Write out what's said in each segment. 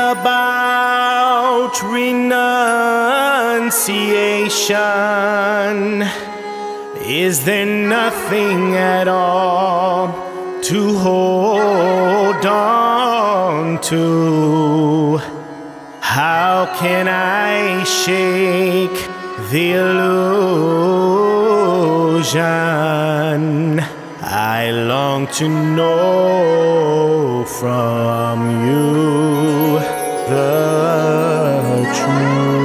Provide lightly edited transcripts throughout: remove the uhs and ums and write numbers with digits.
about renunciation? Is there nothing at all to hold on to? How can I shake the illusion? I long to know from you the truth.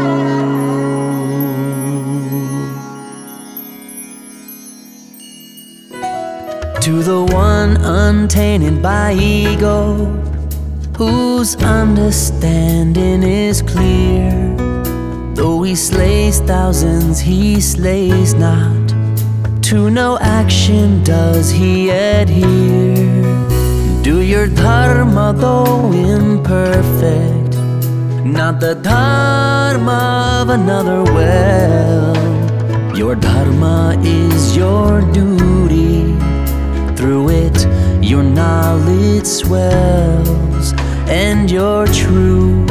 To the one untainted by ego, whose understanding is clear, though he slays thousands, he slays not. To no action does he adhere. Do your dharma, though imperfect, not the dharma of another well. Your dharma is your duty. Through it your knowledge swells, and your true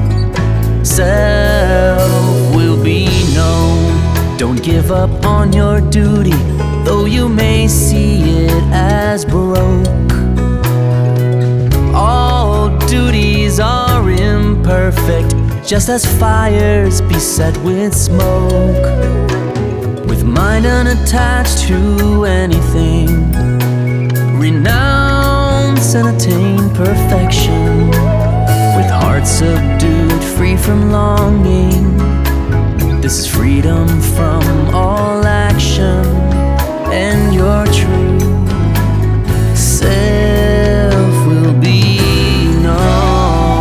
self will be known. Don't give up on your duty, though you may see it as broke. All duties are imperfect, just as fires beset with smoke. With mind unattached to anything, renounce and attain perfection. With heart subdued, free from longing, this is freedom from all action, and your true self will be known.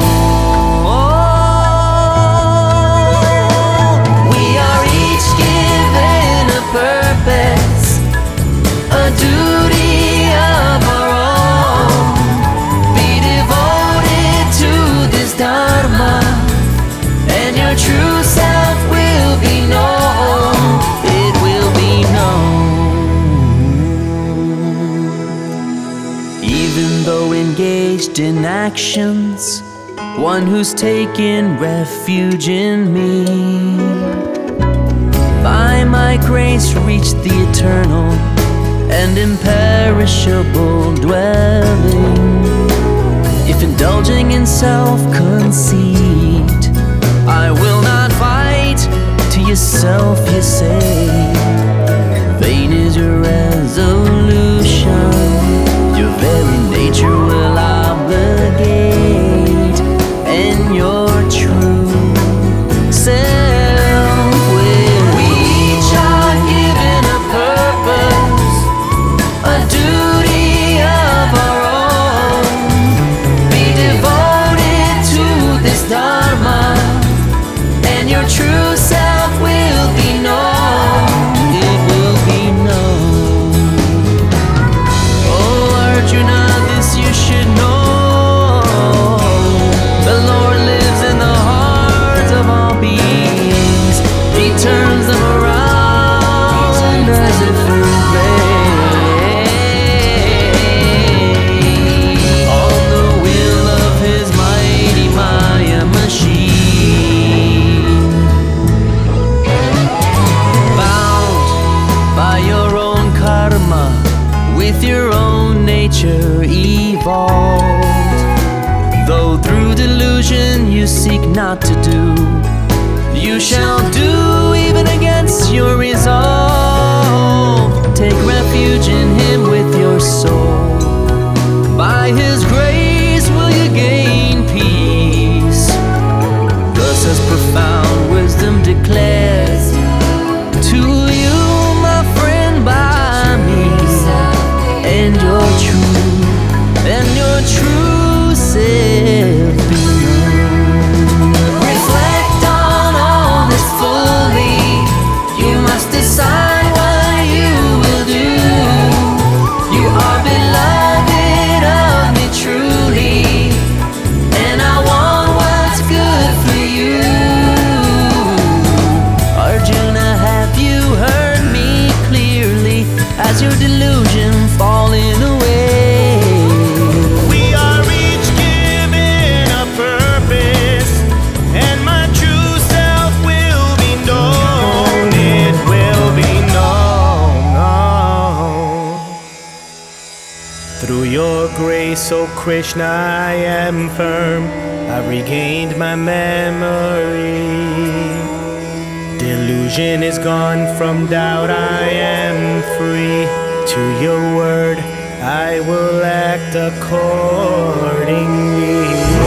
We are each given a purpose, a duty of our own. Be devoted to this dharma, and your true self will be known. It will be known. Even though engaged in actions, one who's taken refuge in me, by my grace reach the eternal and imperishable dwelling. If indulging in self-conceit, I will not fight. To yourself you say, vain is your resolution. Your very nature will obligate, and your true self will. We each are given a purpose, a duty of our own. Be devoted to this dharma, and your true self will be known. It will be known. Oh Arjuna, this you should know. The Lord lives in the hearts of all beings. He turns them around as if in play, on the wheel of his mighty Maya machine. Bound by your own karma, with your own nature evolved. Though through delusion you seek not to do, you shall do even against your resolve. Take refuge in him with your soul. By his grace will you gain peace. Thus as profound wisdom declares to you, my friend, by me, and your true self be known. Reflect on all this fully. You must decide what you will do. You are beloved of me truly. Through your grace, O Krishna, I am firm. I regained my memory. Delusion is gone, from doubt I am free. To your word, I will act accordingly.